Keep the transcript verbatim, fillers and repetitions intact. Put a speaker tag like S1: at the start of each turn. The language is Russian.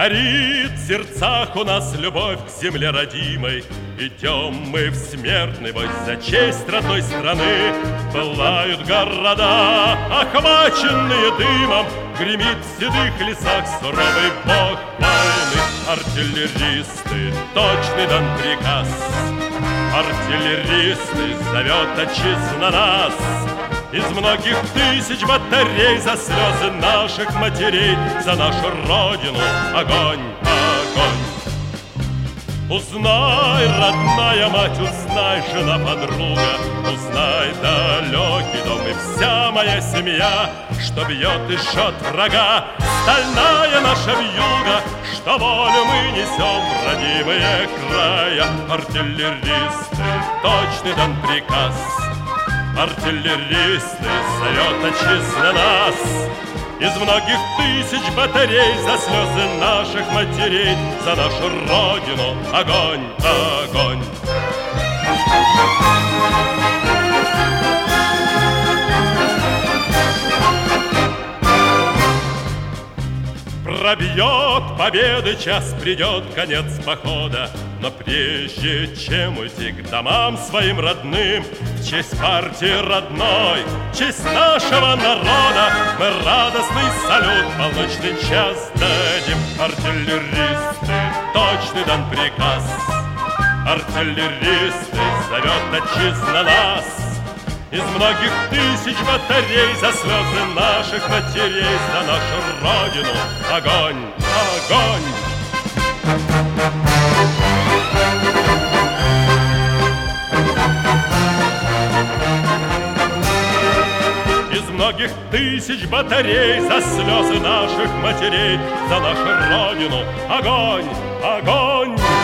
S1: Горит в сердцах у нас любовь к земле родимой. Идем мы в смертный бой за честь родной страны. Пылают города, охваченные дымом. Гремит в седых лесах суровый бог войны. Артиллеристы, точный дан приказ. Артиллеристы, зовет отчизна нас. Из многих тысяч батарей за слезы наших матерей, за нашу родину огонь, огонь. Узнай, родная мать, узнай, жена, подруга, узнай, далекий дом и вся моя семья, что бьет и жжет врага стальная наша вьюга, что волю мы несем в родимые края. Артиллеристы, точный дан приказ. Артиллеристы, зовет отчизна нас. Из многих тысяч батарей за слезы наших матерей, за нашу родину огонь, огонь. Пробьет победы час, придет конец похода, но прежде чем уйти к домам своим родным, в честь партии родной, в честь нашего народа, мы радостный салют в полночный час дадим. Артиллеристы, точный дан приказ. Артиллеристы, зовет отчизна нас. Из многих тысяч батарей за слезы наших матерей, за нашу родину огонь, огонь. Из многих тысяч батарей за слезы наших матерей, за нашу родину огонь, огонь.